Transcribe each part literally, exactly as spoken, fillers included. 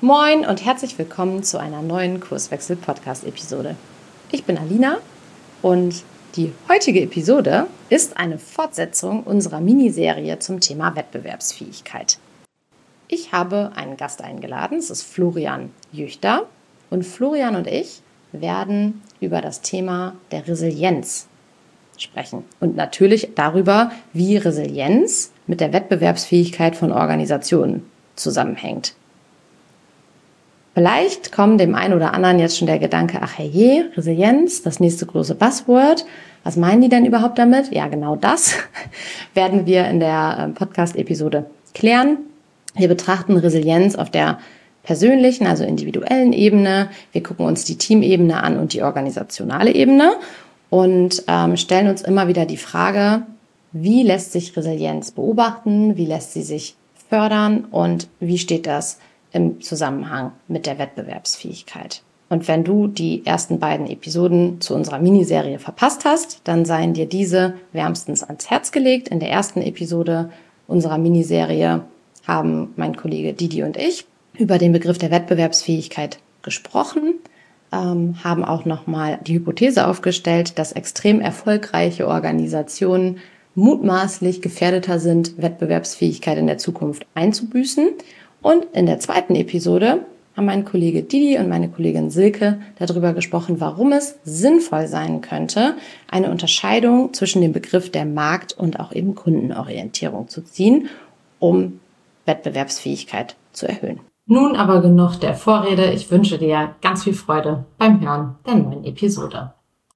Moin und herzlich willkommen zu einer neuen Kurswechsel-Podcast-Episode. Ich bin Alina und die heutige Episode ist eine Fortsetzung unserer Miniserie zum Thema Wettbewerbsfähigkeit. Ich habe einen Gast eingeladen, es ist Florian Jüchter, und Florian und ich werden über das Thema der Resilienz sprechen und natürlich darüber, wie Resilienz mit der Wettbewerbsfähigkeit von Organisationen zusammenhängt. Vielleicht kommt dem einen oder anderen jetzt schon der Gedanke, ach herrje, Resilienz, das nächste große Buzzword. Was meinen die denn überhaupt damit? Ja, genau das werden wir in der Podcast-Episode klären. Wir betrachten Resilienz auf der persönlichen, also individuellen Ebene. Wir gucken uns die Teamebene an und die organisationale Ebene und ähm, stellen uns immer wieder die Frage, wie lässt sich Resilienz beobachten, wie lässt sie sich fördern und wie steht das im Zusammenhang mit der Wettbewerbsfähigkeit. Und wenn du die ersten beiden Episoden zu unserer Miniserie verpasst hast, dann seien dir diese wärmstens ans Herz gelegt. In der ersten Episode unserer Miniserie haben mein Kollege Didi und ich über den Begriff der Wettbewerbsfähigkeit gesprochen, ähm, haben auch nochmal die Hypothese aufgestellt, dass extrem erfolgreiche Organisationen mutmaßlich gefährdeter sind, Wettbewerbsfähigkeit in der Zukunft einzubüßen. Und in der zweiten Episode haben mein Kollege Didi und meine Kollegin Silke darüber gesprochen, warum es sinnvoll sein könnte, eine Unterscheidung zwischen dem Begriff der Markt- und auch eben Kundenorientierung zu ziehen, um Wettbewerbsfähigkeit zu erhöhen. Nun aber genug der Vorrede. Ich wünsche dir ganz viel Freude beim Hören der neuen Episode.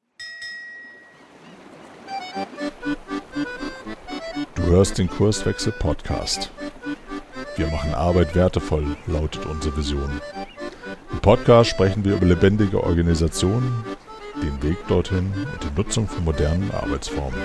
Du hörst den Kurswechsel-Podcast. Wir machen Arbeit wertevoll, lautet unsere Vision. Im Podcast sprechen wir über lebendige Organisationen, den Weg dorthin und die Nutzung von modernen Arbeitsformen.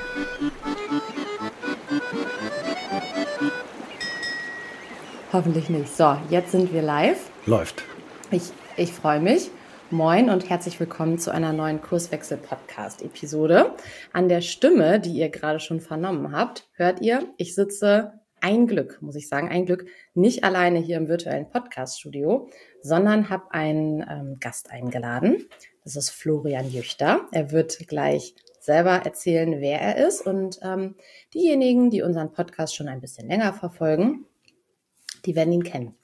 Hoffentlich nicht. So, jetzt sind wir live. Läuft. Ich, ich freue mich. Moin und herzlich willkommen zu einer neuen Kurswechsel-Podcast-Episode. An der Stimme, die ihr gerade schon vernommen habt, hört ihr, ich sitze ein Glück, muss ich sagen, ein Glück, nicht alleine hier im virtuellen Podcast-Studio, sondern habe einen ähm, Gast eingeladen. Das ist Florian Jüchter. Er wird gleich selber erzählen, wer er ist. Und ähm, diejenigen, die unseren Podcast schon ein bisschen länger verfolgen, die werden ihn kennen.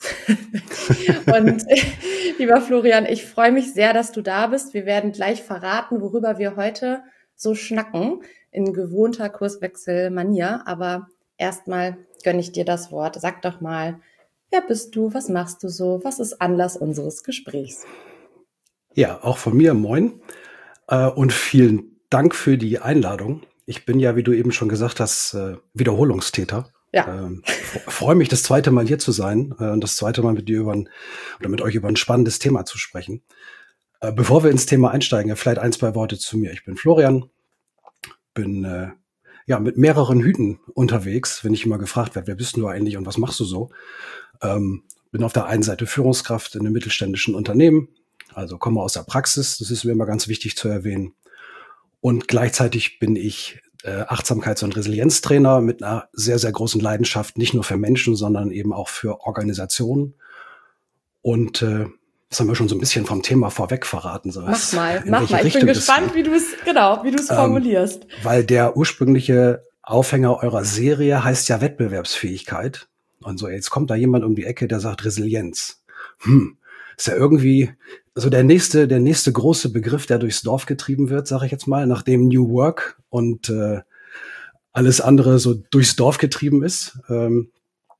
Und lieber Florian, ich freue mich sehr, dass du da bist. Wir werden gleich verraten, worüber wir heute so schnacken, in gewohnter Kurswechsel-Manier. Aber erstmal gönne ich dir das Wort. Sag doch mal, wer bist du, was machst du so, was ist Anlass unseres Gesprächs? Ja, auch von mir moin und vielen Dank für die Einladung. Ich bin ja, wie du eben schon gesagt hast, Wiederholungstäter. Ja. Ähm, freue mich, das zweite Mal hier zu sein äh, und das zweite Mal mit dir über ein, oder mit euch über ein spannendes Thema zu sprechen. Äh, bevor wir ins Thema einsteigen, vielleicht ein, zwei Worte zu mir. Ich bin Florian, bin äh, ja mit mehreren Hüten unterwegs, wenn ich immer gefragt werde, wer bist du eigentlich und was machst du so? Ähm, bin auf der einen Seite Führungskraft in einem mittelständischen Unternehmen, also komme aus der Praxis, das ist mir immer ganz wichtig zu erwähnen. Und gleichzeitig bin ich äh, Achtsamkeits- und Resilienztrainer mit einer sehr, sehr großen Leidenschaft, nicht nur für Menschen, sondern eben auch für Organisationen. Und äh, das haben wir schon so ein bisschen vom Thema vorweg verraten. So mach mal, mach mal. Ich bin gespannt, wie du es genau, wie du es ähm, formulierst. Weil der ursprüngliche Aufhänger eurer Serie heißt ja Wettbewerbsfähigkeit. Und so, jetzt kommt da jemand um die Ecke, der sagt Resilienz. Hm, ist ja irgendwie so der nächste, der nächste große Begriff, der durchs Dorf getrieben wird, sage ich jetzt mal, nachdem New Work und äh, alles andere so durchs Dorf getrieben ist, ähm,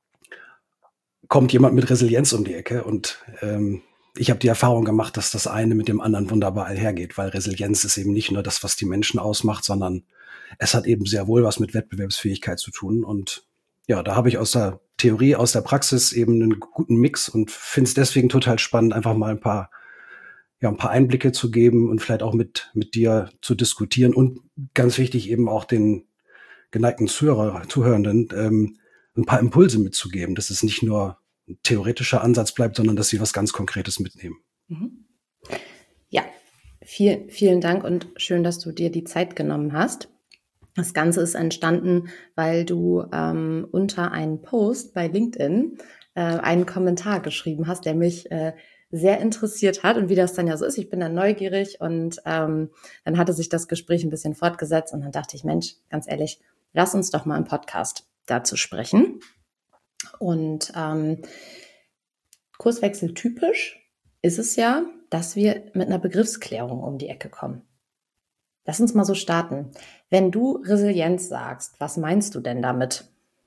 kommt jemand mit Resilienz um die Ecke. Und ähm, ich habe die Erfahrung gemacht, dass das eine mit dem anderen wunderbar einhergeht, weil Resilienz ist eben nicht nur das, was die Menschen ausmacht, sondern es hat eben sehr wohl was mit Wettbewerbsfähigkeit zu tun. Und ja, da habe ich aus der Theorie, aus der Praxis eben einen guten Mix und finde es deswegen total spannend, einfach mal ein paar, ja, ein paar Einblicke zu geben und vielleicht auch mit, mit dir zu diskutieren und ganz wichtig eben auch den geneigten Zuhörer, Zuhörenden ähm, ein paar Impulse mitzugeben, dass es nicht nur ein theoretischer Ansatz bleibt, sondern dass sie was ganz Konkretes mitnehmen. Mhm. Ja, viel, vielen Dank und schön, dass du dir die Zeit genommen hast. Das Ganze ist entstanden, weil du ähm, unter einen Post bei LinkedIn äh, einen Kommentar geschrieben hast, der mich äh, sehr interessiert hat und wie das dann ja so ist. Ich bin dann neugierig und ähm, dann hatte sich das Gespräch ein bisschen fortgesetzt und dann dachte ich, Mensch, ganz ehrlich, lass uns doch mal im Podcast dazu sprechen. Und ähm, Kurswechsel typisch ist es ja, dass wir mit einer Begriffsklärung um die Ecke kommen. Lass uns mal so starten. Wenn du Resilienz sagst, was meinst du denn damit?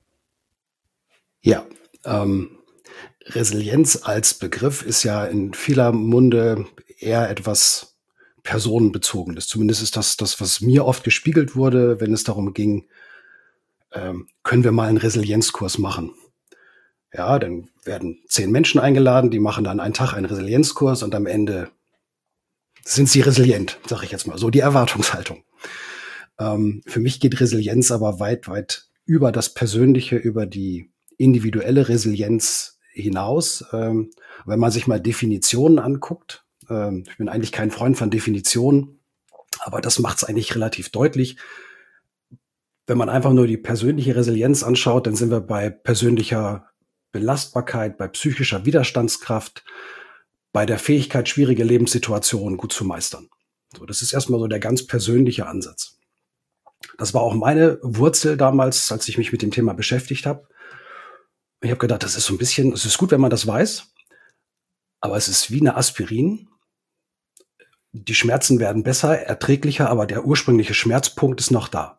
Ja, ähm, Resilienz als Begriff ist ja in vieler Munde eher etwas Personenbezogenes. Zumindest ist das das, was mir oft gespiegelt wurde, wenn es darum ging, ähm, können wir mal einen Resilienzkurs machen. Ja, dann werden zehn Menschen eingeladen, die machen dann einen Tag einen Resilienzkurs und am Ende sind sie resilient, sage ich jetzt mal. So die Erwartungshaltung. Ähm, für mich geht Resilienz aber weit, weit über das Persönliche, über die individuelle Resilienz hinaus. Ähm, wenn man sich mal Definitionen anguckt, ähm, ich bin eigentlich kein Freund von Definitionen, aber das macht es eigentlich relativ deutlich. Wenn man einfach nur die persönliche Resilienz anschaut, dann sind wir bei persönlicher Belastbarkeit, bei psychischer Widerstandskraft, bei der Fähigkeit, schwierige Lebenssituationen gut zu meistern. So, das ist erstmal so der ganz persönliche Ansatz. Das war auch meine Wurzel damals, als ich mich mit dem Thema beschäftigt habe. Ich habe gedacht, das ist so ein bisschen, es ist gut, wenn man das weiß, aber es ist wie eine Aspirin. Die Schmerzen werden besser, erträglicher, aber der ursprüngliche Schmerzpunkt ist noch da.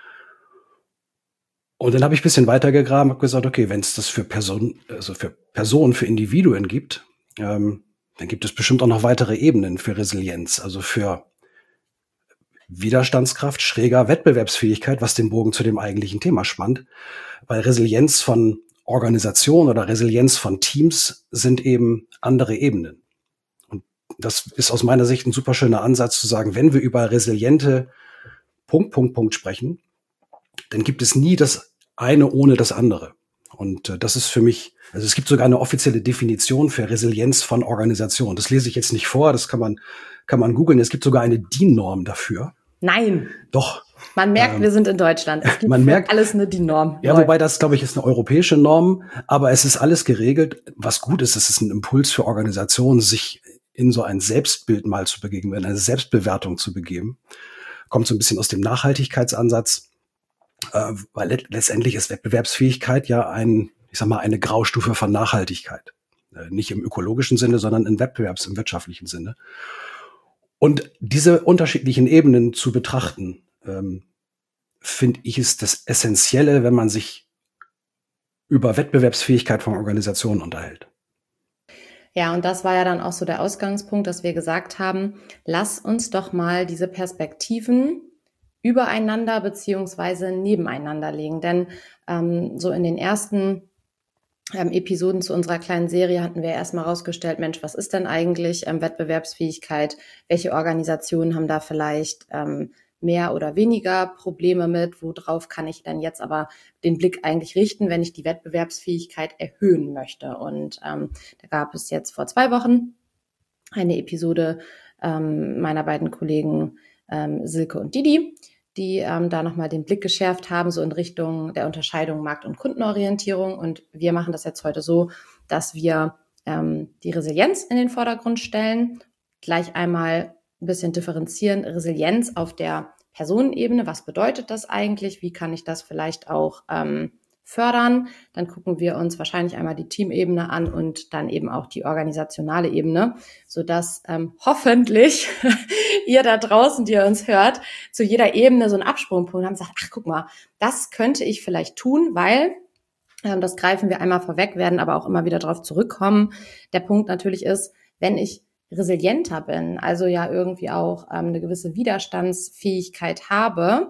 Und dann habe ich ein bisschen weitergegraben, habe gesagt, okay, wenn es das für Personen, also für Personen, für Individuen gibt, ähm, dann gibt es bestimmt auch noch weitere Ebenen für Resilienz, also für Widerstandskraft, schräger Wettbewerbsfähigkeit, was den Bogen zu dem eigentlichen Thema spannt, weil Resilienz von Organisation oder Resilienz von Teams sind eben andere Ebenen. Und das ist aus meiner Sicht ein super schöner Ansatz zu sagen, wenn wir über resiliente Punkt, Punkt, Punkt sprechen, dann gibt es nie das eine ohne das andere. Und äh, das ist für mich, also es gibt sogar eine offizielle Definition für Resilienz von Organisation. Das lese ich jetzt nicht vor, das kann man, kann man googeln. Es gibt sogar eine D I N-Norm dafür. Nein. Doch. Man merkt, ähm, wir sind in Deutschland. Es gibt man merkt, alles eine D I N-Norm. Ja, wobei das, glaube ich, ist eine europäische Norm, aber es ist alles geregelt. Was gut ist, es ist ein Impuls für Organisationen, sich in so ein Selbstbild mal zu begeben, in eine Selbstbewertung zu begeben. Kommt so ein bisschen aus dem Nachhaltigkeitsansatz, äh, weil let- letztendlich ist Wettbewerbsfähigkeit ja ein, ich sag mal, eine Graustufe von Nachhaltigkeit. Äh, nicht im ökologischen Sinne, sondern im Wettbewerbs-, im wirtschaftlichen Sinne. Und diese unterschiedlichen Ebenen zu betrachten, ähm, finde ich, ist das Essentielle, wenn man sich über Wettbewerbsfähigkeit von Organisationen unterhält. Ja, und das war ja dann auch so der Ausgangspunkt, dass wir gesagt haben, lass uns doch mal diese Perspektiven übereinander beziehungsweise nebeneinander legen. Denn ähm, so in den ersten ähm, Episoden zu unserer kleinen Serie hatten wir erstmal rausgestellt, Mensch, was ist denn eigentlich ähm, Wettbewerbsfähigkeit? Welche Organisationen haben da vielleicht ähm, mehr oder weniger Probleme mit? Worauf kann ich denn jetzt aber den Blick eigentlich richten, wenn ich die Wettbewerbsfähigkeit erhöhen möchte? Und ähm, da gab es jetzt vor zwei Wochen eine Episode ähm, meiner beiden Kollegen ähm, Silke und Didi, die ähm, da nochmal den Blick geschärft haben, so in Richtung der Unterscheidung Markt- und Kundenorientierung. Und wir machen das jetzt heute so, dass wir ähm, die Resilienz in den Vordergrund stellen, gleich einmal ein bisschen differenzieren, Resilienz auf der Personenebene, was bedeutet das eigentlich, wie kann ich das vielleicht auch ähm, fördern, dann gucken wir uns wahrscheinlich einmal die Teamebene an und dann eben auch die organisationale Ebene, sodass ähm, hoffentlich ihr da draußen, die ihr uns hört, zu jeder Ebene so einen Absprungpunkt haben und sagt, ach guck mal, das könnte ich vielleicht tun, weil, ähm, das greifen wir einmal vorweg, werden aber auch immer wieder darauf zurückkommen. Der Punkt natürlich ist, wenn ich resilienter bin, also ja irgendwie auch ähm, eine gewisse Widerstandsfähigkeit habe,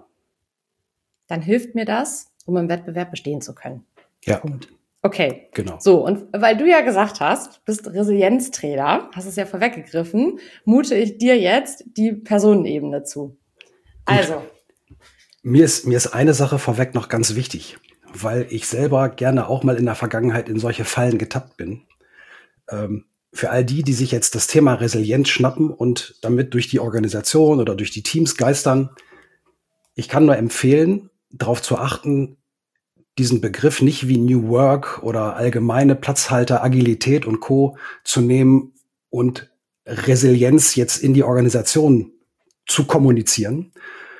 dann hilft mir das, um im Wettbewerb bestehen zu können. Ja. Punkt. Okay. Genau. So, und weil du ja gesagt hast, bist Resilienztrainer, hast es ja vorweggegriffen, mute ich dir jetzt die Personenebene zu. Also. Gut. Mir ist, mir ist eine Sache vorweg noch ganz wichtig, weil ich selber gerne auch mal in der Vergangenheit in solche Fallen getappt bin. Ähm, Für all die, die sich jetzt das Thema Resilienz schnappen und damit durch die Organisation oder durch die Teams geistern, ich kann nur empfehlen, darauf zu achten, diesen Begriff nicht wie New Work oder allgemeine Platzhalter, Agilität und Co. zu nehmen und Resilienz jetzt in die Organisation zu kommunizieren.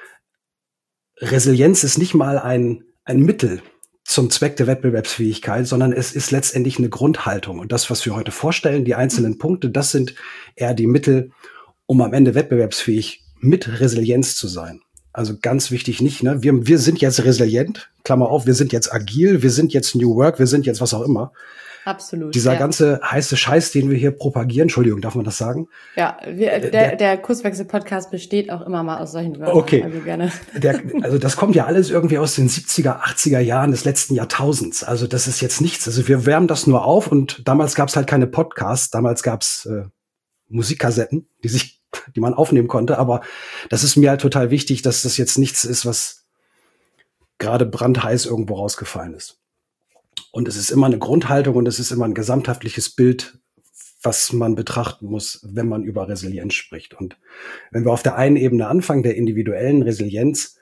Resilienz ist nicht mal ein, ein Mittel zum Zweck der Wettbewerbsfähigkeit, sondern es ist letztendlich eine Grundhaltung. Und das, was wir heute vorstellen, die einzelnen Punkte, das sind eher die Mittel, um am Ende wettbewerbsfähig mit Resilienz zu sein. Also ganz wichtig nicht, ne? Wir, wir sind jetzt resilient, Klammer auf, wir sind jetzt agil, wir sind jetzt New Work, wir sind jetzt was auch immer. Absolut. Dieser ja. ganze heiße Scheiß, den wir hier propagieren, Entschuldigung, darf man das sagen? Ja, wir, der, der, der Kurswechsel-Podcast besteht auch immer mal aus solchen Wörtern. Okay. Also gerne. Der, also das kommt ja alles irgendwie aus den siebziger, achtziger Jahren des letzten Jahrtausends. Also das ist jetzt nichts. Also wir wärmen das nur auf und damals gab es halt keine Podcasts, damals gab es äh, Musikkassetten, die sich, die man aufnehmen konnte. Aber das ist mir halt total wichtig, dass das jetzt nichts ist, was gerade brandheiß irgendwo rausgefallen ist. Und es ist immer eine Grundhaltung und es ist immer ein gesamtheitliches Bild, was man betrachten muss, wenn man über Resilienz spricht. Und wenn wir auf der einen Ebene anfangen, der individuellen Resilienz,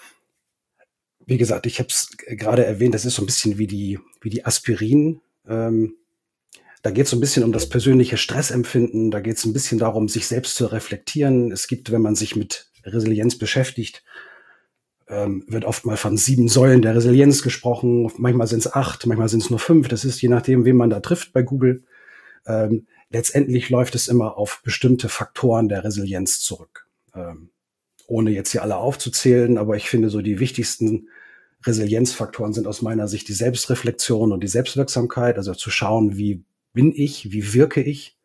wie gesagt, ich habe es gerade erwähnt, das ist so ein bisschen wie die, wie die Aspirin. Ähm, da geht es so ein bisschen um das persönliche Stressempfinden, da geht es ein bisschen darum, sich selbst zu reflektieren. Es gibt, wenn man sich mit Resilienz beschäftigt, Ähm, wird oft mal von sieben Säulen der Resilienz gesprochen. Manchmal sind es acht, manchmal sind es nur fünf. Das ist je nachdem, wen man da trifft bei Google. Ähm, letztendlich läuft es immer auf bestimmte Faktoren der Resilienz zurück. Ähm, ohne jetzt hier alle aufzuzählen, aber ich finde so die wichtigsten Resilienzfaktoren sind aus meiner Sicht die Selbstreflexion und die Selbstwirksamkeit. Also zu schauen, wie bin ich, wie wirke ich,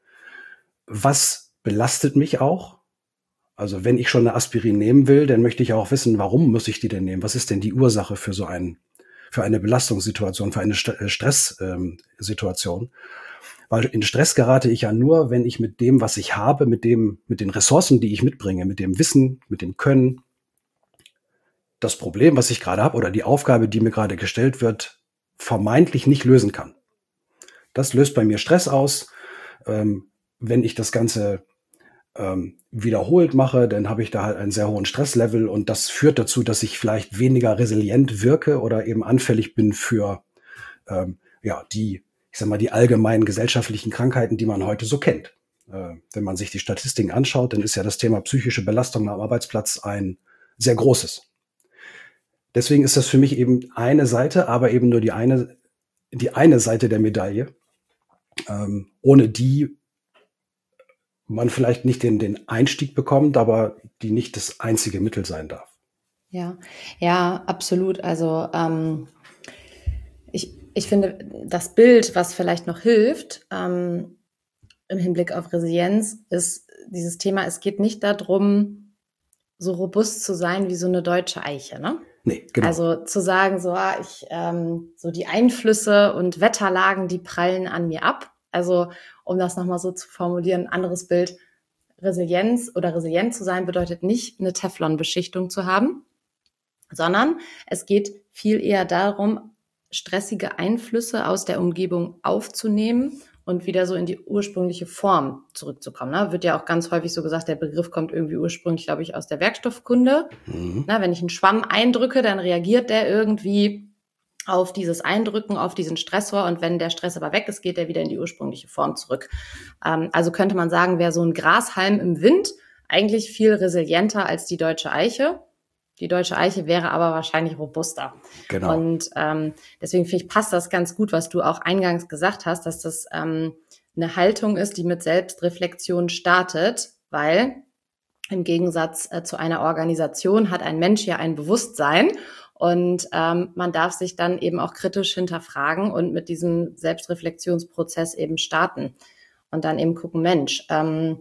was belastet mich auch. Also wenn ich schon eine Aspirin nehmen will, dann möchte ich auch wissen, warum muss ich die denn nehmen? Was ist denn die Ursache für so einen, für eine Belastungssituation, für eine St- Stresssituation? Weil in Stress gerate ich ja nur, wenn ich mit dem, was ich habe, mit dem, mit den Ressourcen, die ich mitbringe, mit dem Wissen, mit dem Können, das Problem, was ich gerade habe oder die Aufgabe, die mir gerade gestellt wird, vermeintlich nicht lösen kann. Das löst bei mir Stress aus. Ähm, wenn ich das Ganze ähm, wiederholt mache, dann habe ich da halt einen sehr hohen Stresslevel und das führt dazu, dass ich vielleicht weniger resilient wirke oder eben anfällig bin für ähm, ja die, ich sag mal, die allgemeinen gesellschaftlichen Krankheiten, die man heute so kennt. Äh, wenn man sich die Statistiken anschaut, dann ist ja das Thema psychische Belastung am Arbeitsplatz ein sehr großes. Deswegen ist das für mich eben eine Seite, aber eben nur die eine, die eine Seite der Medaille, ähm, ohne die man vielleicht nicht den, den Einstieg bekommt, aber die nicht das einzige Mittel sein darf. Ja, ja, absolut. Also ähm, ich, ich finde, das Bild, was vielleicht noch hilft ähm, im Hinblick auf Resilienz, ist dieses Thema, es geht nicht darum, so robust zu sein wie so eine deutsche Eiche, ne? Nee, genau. Also zu sagen, so, ah, ich, ähm, so die Einflüsse und Wetterlagen, die prallen an mir ab. Also um das nochmal so zu formulieren, ein anderes Bild, Resilienz oder resilient zu sein bedeutet nicht, eine Teflon-Beschichtung zu haben, sondern es geht viel eher darum, stressige Einflüsse aus der Umgebung aufzunehmen und wieder so in die ursprüngliche Form zurückzukommen. Ne? Wird ja auch ganz häufig so gesagt, der Begriff kommt irgendwie ursprünglich, glaube ich, aus der Werkstoffkunde. Mhm. Na, wenn ich einen Schwamm eindrücke, dann reagiert der irgendwie auf dieses Eindrücken, auf diesen Stressor und wenn der Stress aber weg ist, geht er wieder in die ursprüngliche Form zurück. Ähm, also könnte man sagen, wäre so ein Grashalm im Wind eigentlich viel resilienter als die deutsche Eiche. Die deutsche Eiche wäre aber wahrscheinlich robuster. Genau. Und ähm, deswegen finde ich, passt das ganz gut, was du auch eingangs gesagt hast, dass das ähm, eine Haltung ist, die mit Selbstreflexion startet, weil im Gegensatz äh, zu einer Organisation hat ein Mensch ja ein Bewusstsein und ähm, man darf sich dann eben auch kritisch hinterfragen und mit diesem Selbstreflexionsprozess eben starten und dann eben gucken, Mensch, ähm,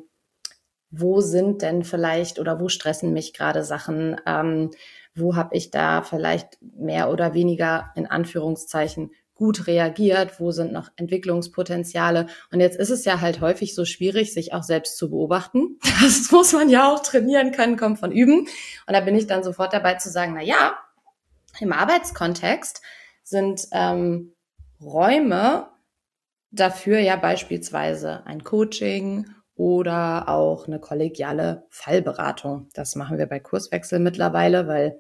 wo sind denn vielleicht oder wo stressen mich gerade Sachen, ähm, wo habe ich da vielleicht mehr oder weniger in Anführungszeichen gut reagiert, wo sind noch Entwicklungspotenziale und jetzt ist es ja halt häufig so schwierig, sich auch selbst zu beobachten. Das muss man ja auch trainieren können, kommt von Üben und da bin ich dann sofort dabei zu sagen, na ja, im Arbeitskontext sind ähm, Räume dafür ja beispielsweise ein Coaching oder auch eine kollegiale Fallberatung. Das machen wir bei Kurswechsel mittlerweile, weil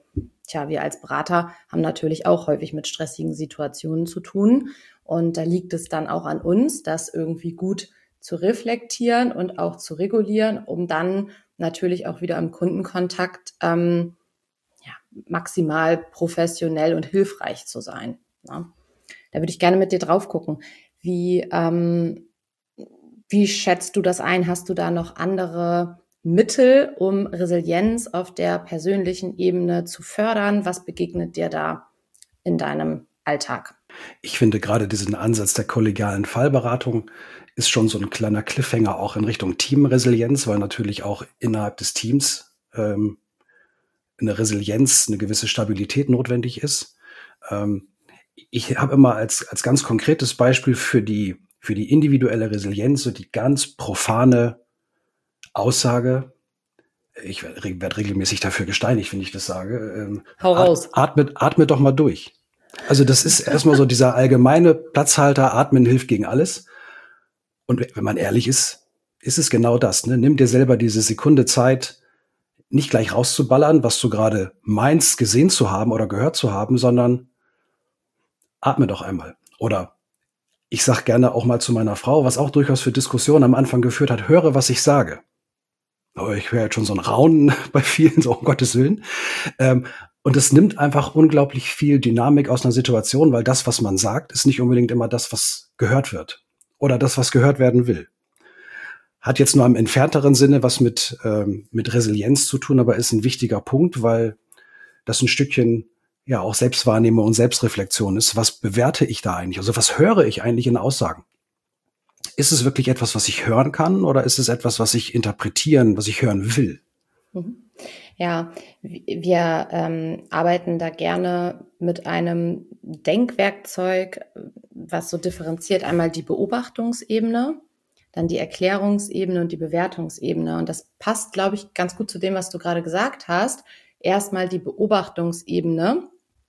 tja, wir als Berater haben natürlich auch häufig mit stressigen Situationen zu tun. Und da liegt es dann auch an uns, das irgendwie gut zu reflektieren und auch zu regulieren, um dann natürlich auch wieder im Kundenkontakt ähm, ja, maximal professionell und hilfreich zu sein. Ja. Da würde ich gerne mit dir drauf gucken. Wie, ähm, wie schätzt du das ein? Hast du da noch andere Mittel, um Resilienz auf der persönlichen Ebene zu fördern? Was begegnet dir da in deinem Alltag? Ich finde gerade diesen Ansatz der kollegialen Fallberatung ist schon so ein kleiner Cliffhanger auch in Richtung Teamresilienz, weil natürlich auch innerhalb des Teams ähm, eine Resilienz, eine gewisse Stabilität notwendig ist. Ähm, ich habe immer als, als ganz konkretes Beispiel für die, für die individuelle Resilienz so die ganz profane Aussage, ich werde werd regelmäßig dafür gesteinigt, wenn ich das sage, ähm, Hau raus. Atme, atme doch mal durch. Also das ist erstmal so dieser allgemeine Platzhalter, atmen hilft gegen alles. Und wenn man ehrlich ist, ist es genau das. Ne? Nimm dir selber diese Sekunde Zeit, nicht gleich rauszuballern, was du gerade meinst, gesehen zu haben oder gehört zu haben, sondern atme doch einmal. Oder ich sage gerne auch mal zu meiner Frau, was auch durchaus für Diskussionen am Anfang geführt hat, höre, was ich sage. Aber ich höre jetzt schon so ein Raunen bei vielen, so um Gottes Willen. Ähm, und es nimmt einfach unglaublich viel Dynamik aus einer Situation, weil das, was man sagt, ist nicht unbedingt immer das, was gehört wird. Oder das, was gehört werden will. Hat jetzt nur im entfernteren Sinne was mit, ähm, mit Resilienz zu tun, aber ist ein wichtiger Punkt, weil das ein Stückchen ja auch Selbstwahrnehmung und Selbstreflexion ist. Was bewerte ich da eigentlich? Also was höre ich eigentlich in Aussagen? Ist es wirklich etwas, was ich hören kann, oder ist es etwas, was ich interpretieren, was ich hören will? Ja, wir ähm, arbeiten da gerne mit einem Denkwerkzeug, was so differenziert einmal die Beobachtungsebene, dann die Erklärungsebene und die Bewertungsebene. Und das passt, glaube ich, ganz gut zu dem, was du gerade gesagt hast. Erstmal die Beobachtungsebene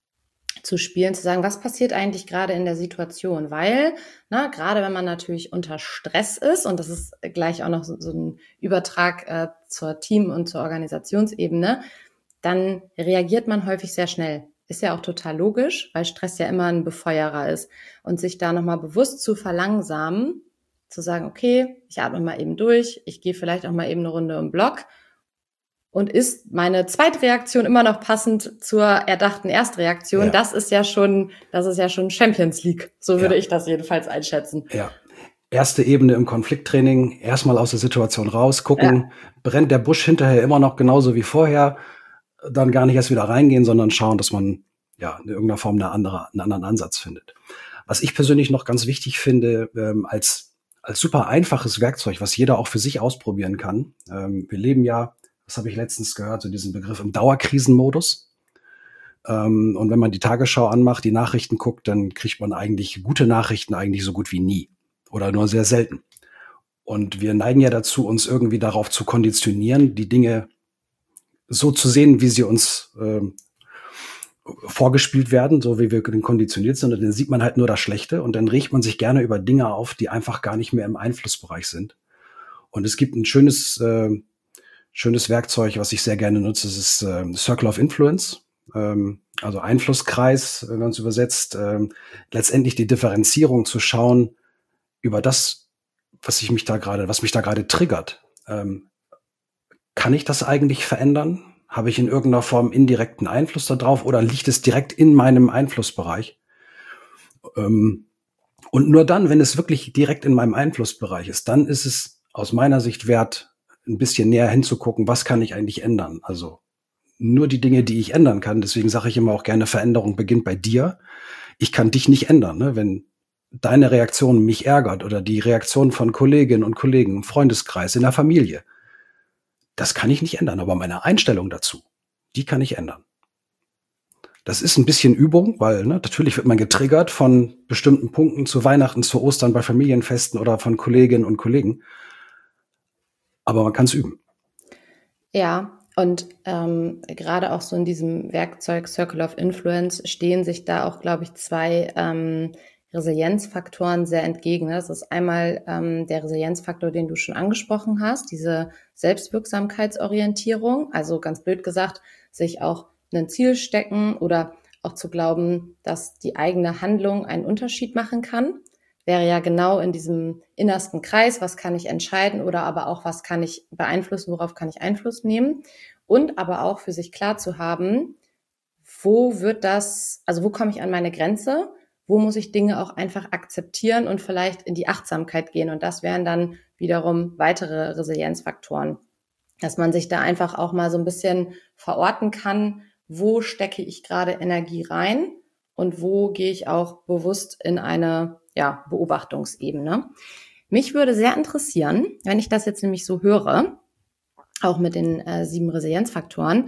zu spielen, zu sagen, was passiert eigentlich gerade in der Situation? Weil, na, gerade wenn man natürlich unter Stress ist, und das ist gleich auch noch so, so ein Übertrag äh, zur Team- und zur Organisationsebene, dann reagiert man häufig sehr schnell. Ist ja auch total logisch, weil Stress ja immer ein Befeuerer ist. Und sich da nochmal bewusst zu verlangsamen, zu sagen, okay, ich atme mal eben durch, ich gehe vielleicht auch mal eben eine Runde im Block. Und ist meine Zweitreaktion immer noch passend zur erdachten Erstreaktion? Ja. Das ist ja schon, das ist ja schon Champions League. So würde ja. ich das jedenfalls einschätzen. Ja. Erste Ebene im Konflikttraining, erstmal aus der Situation raus, gucken, ja. brennt der Busch hinterher immer noch genauso wie vorher, dann gar nicht erst wieder reingehen, sondern schauen, dass man ja in irgendeiner Form eine andere, einen anderen Ansatz findet. Was ich persönlich noch ganz wichtig finde, ähm, als, als super einfaches Werkzeug, was jeder auch für sich ausprobieren kann. Ähm, wir leben ja, das habe ich letztens gehört, so diesen Begriff im Dauerkrisenmodus. Ähm, und wenn man die Tagesschau anmacht, die Nachrichten guckt, dann kriegt man eigentlich gute Nachrichten eigentlich so gut wie nie oder nur sehr selten. Und wir neigen ja dazu, uns irgendwie darauf zu konditionieren, die Dinge so zu sehen, wie sie uns ähm, vorgespielt werden, so wie wir konditioniert sind. Und dann sieht man halt nur das Schlechte und dann regt man sich gerne über Dinge auf, die einfach gar nicht mehr im Einflussbereich sind. Und es gibt ein schönes äh, Schönes Werkzeug, was ich sehr gerne nutze, das ist ähm, Circle of Influence, ähm, also Einflusskreis, wenn man es übersetzt. Ähm, letztendlich die Differenzierung zu schauen über das, was ich mich da gerade, was mich da gerade triggert. Ähm, kann ich das eigentlich verändern? Habe ich in irgendeiner Form indirekten Einfluss darauf oder liegt es direkt in meinem Einflussbereich? Ähm, und nur dann, wenn es wirklich direkt in meinem Einflussbereich ist, dann ist es aus meiner Sicht wert, ein bisschen näher hinzugucken, was kann ich eigentlich ändern? Also nur die Dinge, die ich ändern kann. Deswegen sage ich immer auch gerne, Veränderung beginnt bei dir. Ich kann dich nicht ändern. Ne? Wenn deine Reaktion mich ärgert oder die Reaktion von Kolleginnen und Kollegen im Freundeskreis, in der Familie, das kann ich nicht ändern. Aber meine Einstellung dazu, die kann ich ändern. Das ist ein bisschen Übung, weil ne, natürlich wird man getriggert von bestimmten Punkten zu Weihnachten, zu Ostern, bei Familienfesten oder von Kolleginnen und Kollegen. Aber man kann es üben. Ja, und ähm, gerade auch so in diesem Werkzeug Circle of Influence stehen sich da auch, glaube ich, zwei ähm, Resilienzfaktoren sehr entgegen. Das ist einmal ähm, der Resilienzfaktor, den du schon angesprochen hast, diese Selbstwirksamkeitsorientierung. Also ganz blöd gesagt, sich auch ein Ziel stecken oder auch zu glauben, dass die eigene Handlung einen Unterschied machen kann. Wäre ja genau in diesem innersten Kreis, was kann ich entscheiden oder aber auch, was kann ich beeinflussen, worauf kann ich Einfluss nehmen. Und aber auch für sich klar zu haben, wo wird das, also wo komme ich an meine Grenze, wo muss ich Dinge auch einfach akzeptieren und vielleicht in die Achtsamkeit gehen. Und das wären dann wiederum weitere Resilienzfaktoren, dass man sich da einfach auch mal so ein bisschen verorten kann, wo stecke ich gerade Energie rein und wo gehe ich auch bewusst in eine ja, Beobachtungsebene. Mich würde sehr interessieren, wenn ich das jetzt nämlich so höre, auch mit den äh, sieben Resilienzfaktoren,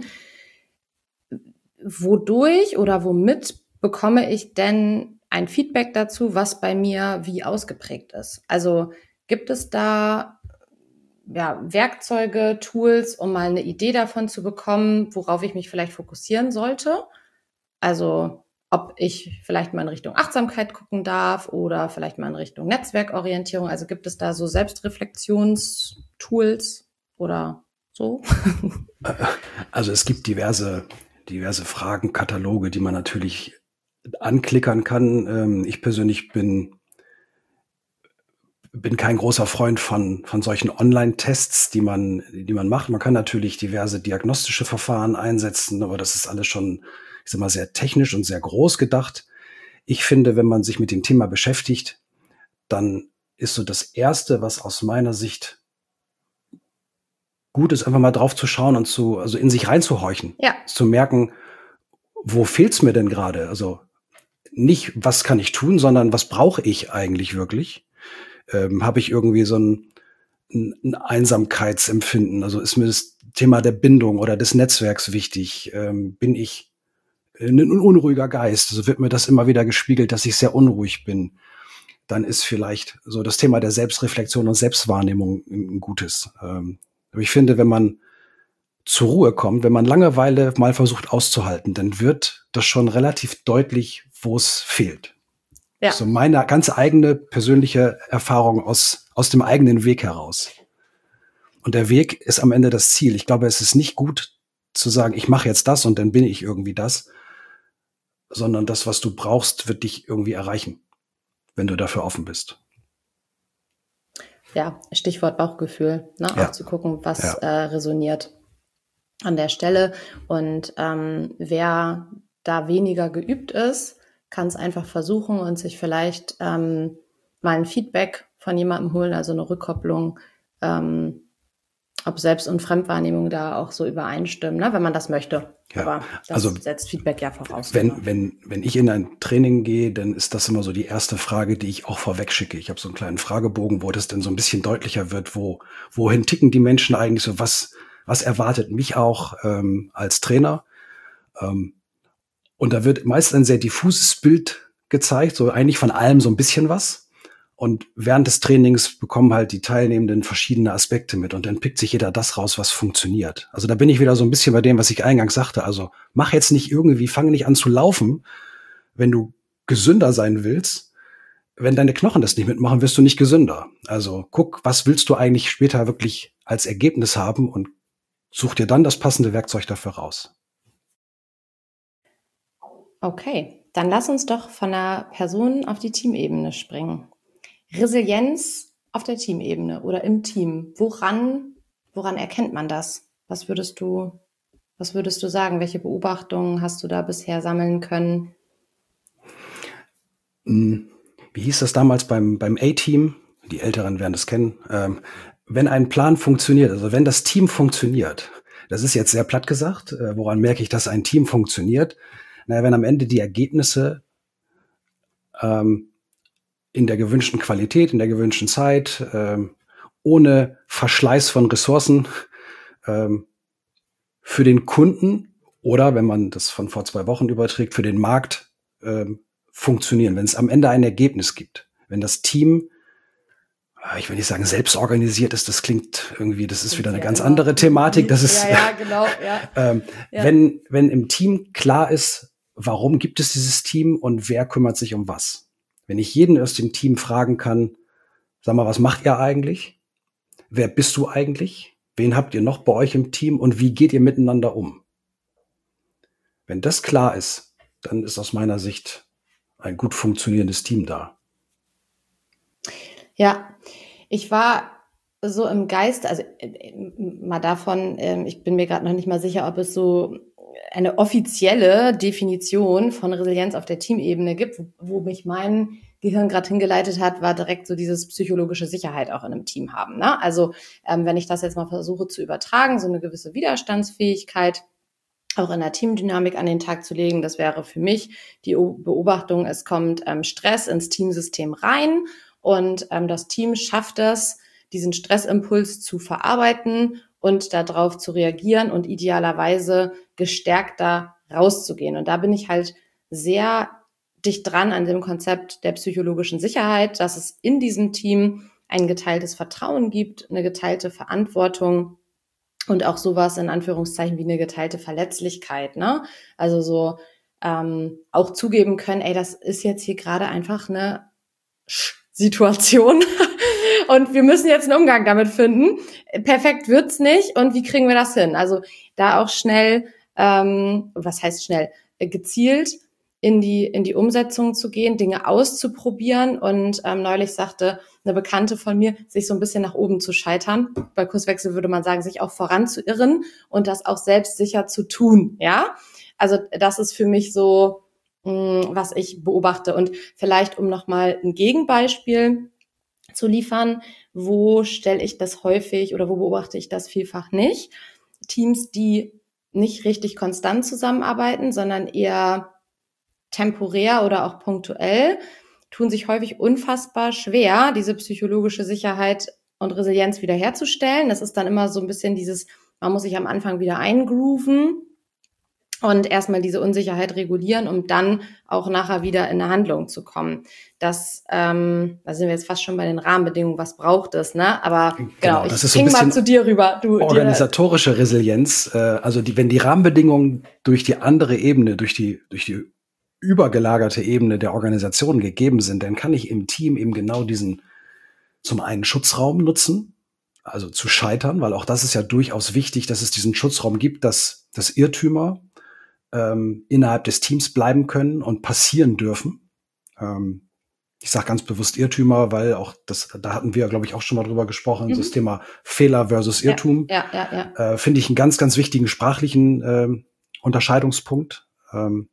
wodurch oder womit bekomme ich denn ein Feedback dazu, was bei mir wie ausgeprägt ist? Also gibt es da ja, Werkzeuge, Tools, um mal eine Idee davon zu bekommen, worauf ich mich vielleicht fokussieren sollte? Also ob ich vielleicht mal in Richtung Achtsamkeit gucken darf oder vielleicht mal in Richtung Netzwerkorientierung. Also gibt es da so Selbstreflexionstools oder so? Also es gibt diverse, diverse Fragenkataloge, die man natürlich anklickern kann. Ich persönlich bin, bin kein großer Freund von, von solchen Online-Tests, die man, die man macht. Man kann natürlich diverse diagnostische Verfahren einsetzen, aber das ist alles schon, ich sag mal, sehr technisch und sehr groß gedacht. Ich finde, wenn man sich mit dem Thema beschäftigt, dann ist so das Erste, was aus meiner Sicht gut ist, einfach mal drauf zu schauen und zu, also in sich reinzuhorchen. Ja. Zu merken, wo fehlt's mir denn gerade? Also nicht, was kann ich tun, sondern was brauche ich eigentlich wirklich? Ähm, habe ich irgendwie so ein, ein, ein Einsamkeitsempfinden? Also ist mir das Thema der Bindung oder des Netzwerks wichtig? Ähm, bin ich ein unruhiger Geist? Also wird mir das immer wieder gespiegelt, dass ich sehr unruhig bin. Dann ist vielleicht so das Thema der Selbstreflexion und Selbstwahrnehmung ein gutes. Ähm, aber ich finde, wenn man zur Ruhe kommt, wenn man Langeweile mal versucht auszuhalten, dann wird das schon relativ deutlich, wo es fehlt. Ja. So meine ganz eigene persönliche Erfahrung aus, aus dem eigenen Weg heraus. Und der Weg ist am Ende das Ziel. Ich glaube, es ist nicht gut zu sagen, ich mache jetzt das und dann bin ich irgendwie das, sondern das, was du brauchst, wird dich irgendwie erreichen, wenn du dafür offen bist. Ja, Stichwort Bauchgefühl, ne? Ja. Auch zu gucken, was Ja. äh, resoniert an der Stelle. Und ähm, wer da weniger geübt ist, kann es einfach versuchen und sich vielleicht ähm, mal ein Feedback von jemandem holen, also eine Rückkopplung, ähm, ob Selbst- und Fremdwahrnehmung da auch so übereinstimmen, ne? Wenn man das möchte. Ja. Aber das Also, setzt Feedback ja voraus. Wenn, genau. wenn, wenn ich in ein Training gehe, dann ist das immer so die erste Frage, die ich auch vorweg schicke. Ich habe so einen kleinen Fragebogen, wo das dann so ein bisschen deutlicher wird, wo, wohin ticken die Menschen eigentlich so, was, was erwartet mich auch ähm, als Trainer. Ähm, und da wird meist ein sehr diffuses Bild gezeigt, so eigentlich von allem so ein bisschen was. Und während des Trainings bekommen halt die Teilnehmenden verschiedene Aspekte mit und dann pickt sich jeder das raus, was funktioniert. Also da bin ich wieder so ein bisschen bei dem, was ich eingangs sagte. Also mach jetzt nicht irgendwie, fang nicht an zu laufen, wenn du gesünder sein willst. Wenn deine Knochen das nicht mitmachen, wirst du nicht gesünder. Also guck, was willst du eigentlich später wirklich als Ergebnis haben und such dir dann das passende Werkzeug dafür raus. Okay, dann lass uns doch von der Person auf die Teamebene springen. Resilienz auf der Teamebene oder im Team. Woran, woran erkennt man das? Was würdest du, was würdest du sagen? Welche Beobachtungen hast du da bisher sammeln können? Wie hieß das damals beim, beim A-Team? Die Älteren werden das kennen. Ähm, wenn ein Plan funktioniert, also wenn das Team funktioniert, das ist jetzt sehr platt gesagt, äh, woran merke ich, dass ein Team funktioniert? Naja, wenn am Ende die Ergebnisse ähm, in der gewünschten Qualität, in der gewünschten Zeit, ähm, ohne Verschleiß von Ressourcen ähm, für den Kunden oder, wenn man das von vor zwei Wochen überträgt, für den Markt ähm, funktionieren. Wenn es am Ende ein Ergebnis gibt. Wenn das Team, ich will nicht sagen selbst organisiert ist, das klingt irgendwie, das ist wieder eine ganz andere Thematik. Das ist, ja, ja, genau, ja. ähm, Ja. Wenn, wenn im Team klar ist, warum gibt es dieses Team und wer kümmert sich um was? Wenn ich jeden aus dem Team fragen kann, sag mal, was macht ihr eigentlich? Wer bist du eigentlich? Wen habt ihr noch bei euch im Team und wie geht ihr miteinander um? Wenn das klar ist, dann ist aus meiner Sicht ein gut funktionierendes Team da. Ja, ich war so im Geist, also äh, mal davon, äh, ich bin mir gerade noch nicht mal sicher, ob es so eine offizielle Definition von Resilienz auf der Teamebene gibt, wo, wo mich mein Gehirn gerade hingeleitet hat, war direkt so dieses psychologische Sicherheit auch in einem Team haben. Ne? Also ähm, wenn ich das jetzt mal versuche zu übertragen, so eine gewisse Widerstandsfähigkeit auch in der Teamdynamik an den Tag zu legen, das wäre für mich die Beobachtung, es kommt ähm, Stress ins Teamsystem rein und ähm, das Team schafft es, diesen Stressimpuls zu verarbeiten und darauf zu reagieren und idealerweise gestärkter rauszugehen. Und da bin ich halt sehr dicht dran an dem Konzept der psychologischen Sicherheit, dass es in diesem Team ein geteiltes Vertrauen gibt, eine geteilte Verantwortung und auch sowas in Anführungszeichen wie eine geteilte Verletzlichkeit, ne? Also so ähm, auch zugeben können, ey, das ist jetzt hier gerade einfach eine Situation und wir müssen jetzt einen Umgang damit finden. Perfekt wird's nicht und wie kriegen wir das hin? Also da auch schnell, ähm, was heißt schnell, gezielt in die in die Umsetzung zu gehen, Dinge auszuprobieren und ähm, neulich sagte eine Bekannte von mir, sich so ein bisschen nach oben zu scheitern. Bei Kurswechsel würde man sagen, sich auch voranzuirren und das auch selbstsicher zu tun, ja? Also das ist für mich so, mh, was ich beobachte. Und vielleicht, um nochmal ein Gegenbeispiel zu liefern, wo stelle ich das häufig oder wo beobachte ich das vielfach nicht? Teams, die nicht richtig konstant zusammenarbeiten, sondern eher temporär oder auch punktuell, tun sich häufig unfassbar schwer, diese psychologische Sicherheit und Resilienz wiederherzustellen. Das ist dann immer so ein bisschen dieses, man muss sich am Anfang wieder eingrooven und erstmal diese Unsicherheit regulieren, um dann auch nachher wieder in eine Handlung zu kommen. Das, ähm, da sind wir jetzt fast schon bei den Rahmenbedingungen, was braucht es, ne? Aber genau, genau das ich ist so ein ging bisschen mal zu dir rüber. Du, organisatorische dir, Resilienz, äh, also die, wenn die Rahmenbedingungen durch die andere Ebene, durch die, durch die übergelagerte Ebene der Organisation gegeben sind, dann kann ich im Team eben genau diesen zum einen Schutzraum nutzen, also zu scheitern, weil auch das ist ja durchaus wichtig, dass es diesen Schutzraum gibt, dass, dass Irrtümer ähm, innerhalb des Teams bleiben können und passieren dürfen. Ähm, ich sage ganz bewusst Irrtümer, weil auch das, da hatten wir, glaube ich, auch schon mal drüber gesprochen, mhm. das Thema Fehler versus Irrtum. Ja, ja, ja, ja. Äh, finde ich einen ganz, ganz wichtigen sprachlichen äh, Unterscheidungspunkt. Ähm,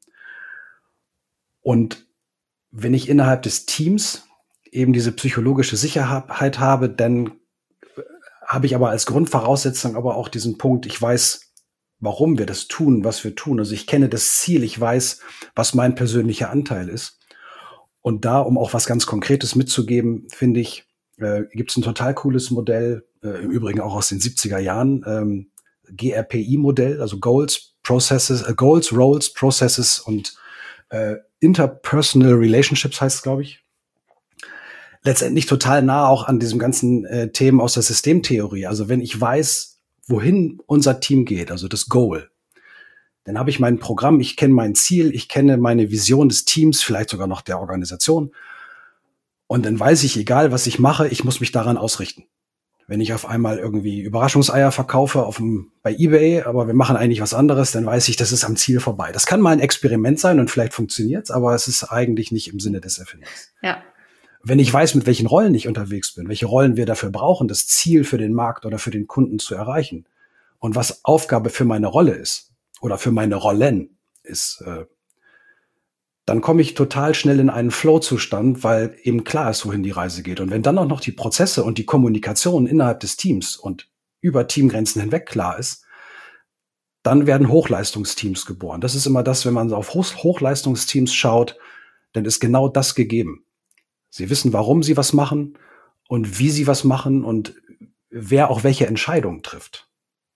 Und wenn ich innerhalb des Teams eben diese psychologische Sicherheit habe, dann habe ich aber als Grundvoraussetzung aber auch diesen Punkt, ich weiß, warum wir das tun, was wir tun. Also ich kenne das Ziel, ich weiß, was mein persönlicher Anteil ist. Und da, um auch was ganz Konkretes mitzugeben, finde ich, äh, gibt es ein total cooles Modell, äh, im Übrigen auch aus den siebziger Jahren, ähm, G R P I-Modell, also Goals, Processes, äh, Goals, Roles, Processes und äh, Interpersonal Relationships heißt es, glaube ich. Letztendlich total nah auch an diesem ganzen äh, Themen aus der Systemtheorie. Also wenn ich weiß, wohin unser Team geht, also das Goal, dann habe ich mein Programm, ich kenne mein Ziel, ich kenne meine Vision des Teams, vielleicht sogar noch der Organisation. Und dann weiß ich, egal was ich mache, ich muss mich daran ausrichten. Wenn ich auf einmal irgendwie Überraschungseier verkaufe auf dem, bei eBay, aber wir machen eigentlich was anderes, dann weiß ich, das ist am Ziel vorbei. Das kann mal ein Experiment sein und vielleicht funktioniert's, aber es ist eigentlich nicht im Sinne des Erfinders. Ja. Wenn ich weiß, mit welchen Rollen ich unterwegs bin, welche Rollen wir dafür brauchen, das Ziel für den Markt oder für den Kunden zu erreichen und was Aufgabe für meine Rolle ist oder für meine Rollen ist, äh, dann komme ich total schnell in einen Flow-Zustand, weil eben klar ist, wohin die Reise geht. Und wenn dann auch noch die Prozesse und die Kommunikation innerhalb des Teams und über Teamgrenzen hinweg klar ist, dann werden Hochleistungsteams geboren. Das ist immer das, wenn man auf Hochleistungsteams schaut, dann ist genau das gegeben. Sie wissen, warum sie was machen und wie sie was machen und wer auch welche Entscheidungen trifft.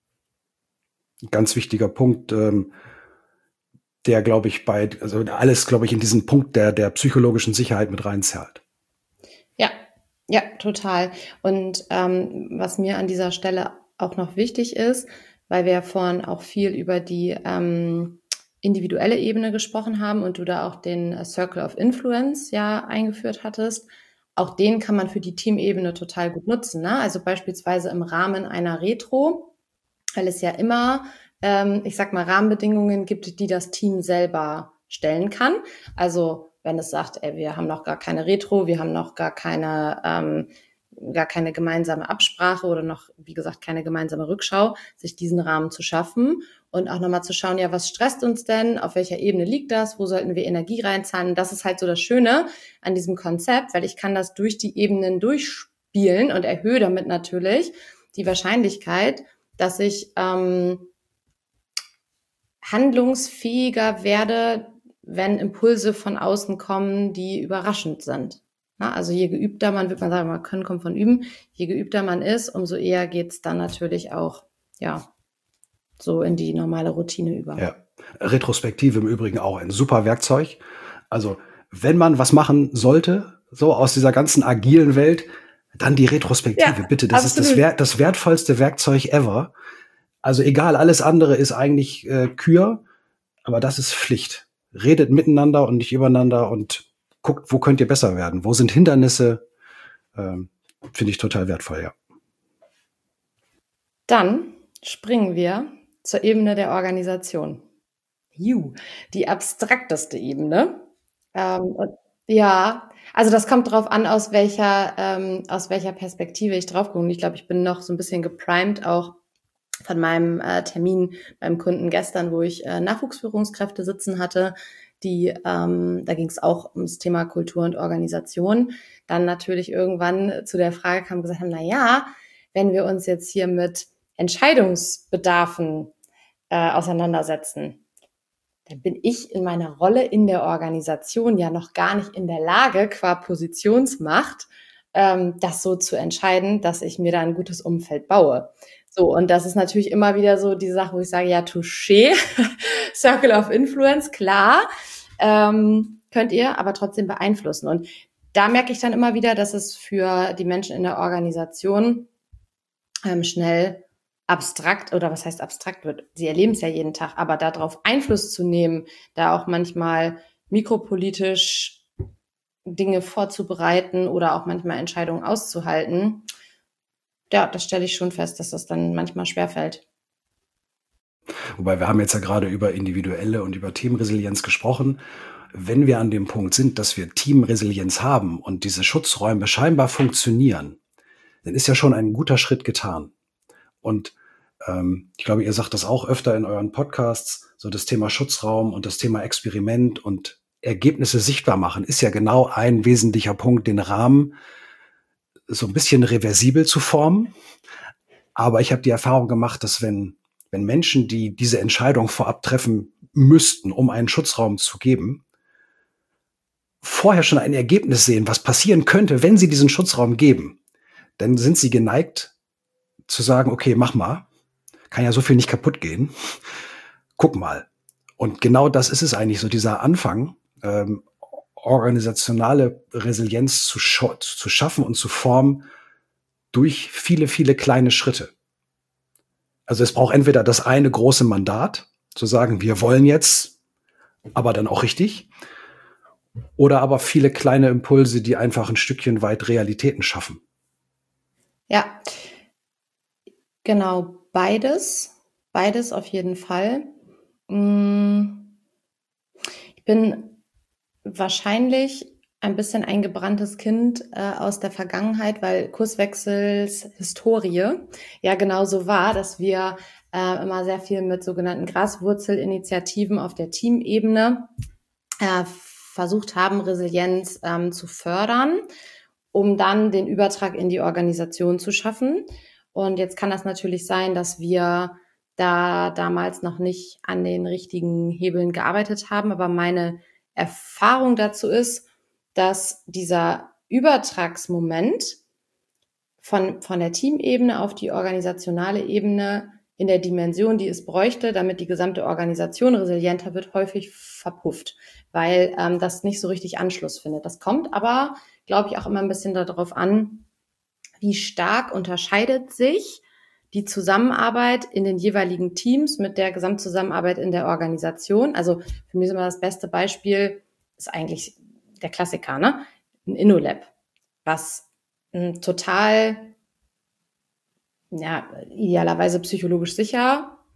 Ein ganz wichtiger Punkt, ähm, der, glaube ich, bei, also alles, glaube ich, in diesen Punkt der, der psychologischen Sicherheit mit reinzahlt. Ja, ja, total. Und ähm, was mir an dieser Stelle auch noch wichtig ist, weil wir ja vorhin auch viel über die ähm, individuelle Ebene gesprochen haben und du da auch den Circle of Influence ja eingeführt hattest, auch den kann man für die Teamebene total gut nutzen, ne? Also beispielsweise im Rahmen einer Retro, weil es ja immer ähm, ich sag mal, Rahmenbedingungen gibt, die das Team selber stellen kann. Also wenn es sagt, ey, wir haben noch gar keine Retro, wir haben noch gar keine, ähm, gar keine gemeinsame Absprache oder noch, wie gesagt, keine gemeinsame Rückschau, sich diesen Rahmen zu schaffen und auch nochmal zu schauen, ja, was stresst uns denn, auf welcher Ebene liegt das, wo sollten wir Energie reinzahlen? Das ist halt so das Schöne an diesem Konzept, weil ich kann das durch die Ebenen durchspielen und erhöhe damit natürlich die Wahrscheinlichkeit, dass ich ähm, handlungsfähiger werde, wenn Impulse von außen kommen, die überraschend sind. Na, also je geübter man, wird man sagen, man können kommt von üben, je geübter man ist, umso eher geht's dann natürlich auch, ja, so in die normale Routine über. Ja. Retrospektive im Übrigen auch ein super Werkzeug. Also wenn man was machen sollte, so aus dieser ganzen agilen Welt, dann die Retrospektive, Ja, bitte. Das absolut. ist das, wert, das wertvollste Werkzeug ever. Also egal, alles andere ist eigentlich äh, Kür, aber das ist Pflicht. Redet miteinander und nicht übereinander und guckt, wo könnt ihr besser werden? Wo sind Hindernisse? Ähm, Finde ich total wertvoll, ja. Dann springen wir zur Ebene der Organisation. Juh, die abstrakteste Ebene. Ähm, und, ja, also das kommt drauf an, aus welcher, ähm, aus welcher Perspektive ich drauf gucke. Und ich glaube, ich bin noch so ein bisschen geprimed auch von meinem äh, Termin beim Kunden gestern, wo ich äh, Nachwuchsführungskräfte sitzen hatte. Die, ähm, da ging es auch ums Thema Kultur und Organisation. Dann natürlich irgendwann zu der Frage kam, gesagt haben, na ja, wenn wir uns jetzt hier mit Entscheidungsbedarfen äh, auseinandersetzen, dann bin ich in meiner Rolle in der Organisation ja noch gar nicht in der Lage, qua Positionsmacht, ähm, das so zu entscheiden, dass ich mir da ein gutes Umfeld baue. So, und das ist natürlich immer wieder so die Sache, wo ich sage, ja, touché, Circle of Influence, klar, ähm, könnt ihr aber trotzdem beeinflussen. Und da merke ich dann immer wieder, dass es für die Menschen in der Organisation ähm, schnell abstrakt, oder was heißt abstrakt wird, sie erleben es ja jeden Tag, aber darauf Einfluss zu nehmen, da auch manchmal mikropolitisch Dinge vorzubereiten oder auch manchmal Entscheidungen auszuhalten, ja, das stelle ich schon fest, dass das dann manchmal schwerfällt. Wobei wir haben jetzt ja gerade über individuelle und über Teamresilienz gesprochen. Wenn wir an dem Punkt sind, dass wir Teamresilienz haben und diese Schutzräume scheinbar funktionieren, dann ist ja schon ein guter Schritt getan. Und ähm, ich glaube, ihr sagt das auch öfter in euren Podcasts, so das Thema Schutzraum und das Thema Experiment und Ergebnisse sichtbar machen, ist ja genau ein wesentlicher Punkt, den Rahmen so ein bisschen reversibel zu formen. Aber ich habe die Erfahrung gemacht, dass wenn, wenn Menschen, die diese Entscheidung vorab treffen müssten, um einen Schutzraum zu geben, vorher schon ein Ergebnis sehen, was passieren könnte, wenn sie diesen Schutzraum geben, dann sind sie geneigt zu sagen, okay, mach mal, kann ja so viel nicht kaputt gehen, guck mal. Und genau das ist es eigentlich, so dieser Anfang, ähm, organisationale Resilienz zu, sch- zu schaffen und zu formen durch viele, viele kleine Schritte. Also es braucht entweder das eine große Mandat, zu sagen, wir wollen jetzt, aber dann auch richtig, oder aber viele kleine Impulse, die einfach ein Stückchen weit Realitäten schaffen. Ja, genau, beides, beides auf jeden Fall. Ich bin wahrscheinlich ein bisschen ein gebranntes Kind äh, aus der Vergangenheit, weil Kurswechsels Historie ja genauso war, dass wir äh, immer sehr viel mit sogenannten Graswurzelinitiativen auf der Teamebene äh, versucht haben, Resilienz ähm, zu fördern, um dann den Übertrag in die Organisation zu schaffen. Und jetzt kann das natürlich sein, dass wir da damals noch nicht an den richtigen Hebeln gearbeitet haben, aber meine Erfahrung dazu ist, dass dieser Übertragsmoment von, von der Teamebene auf die organisationale Ebene in der Dimension, die es bräuchte, damit die gesamte Organisation resilienter wird, häufig verpufft, weil ähm, das nicht so richtig Anschluss findet. Das kommt aber, glaube ich, auch immer ein bisschen darauf an, wie stark unterscheidet sich die Zusammenarbeit in den jeweiligen Teams mit der Gesamtzusammenarbeit in der Organisation. Also für mich ist immer das beste Beispiel, ist eigentlich der Klassiker, ne? Ein InnoLab, was ein total, ja, idealerweise psychologisch sicher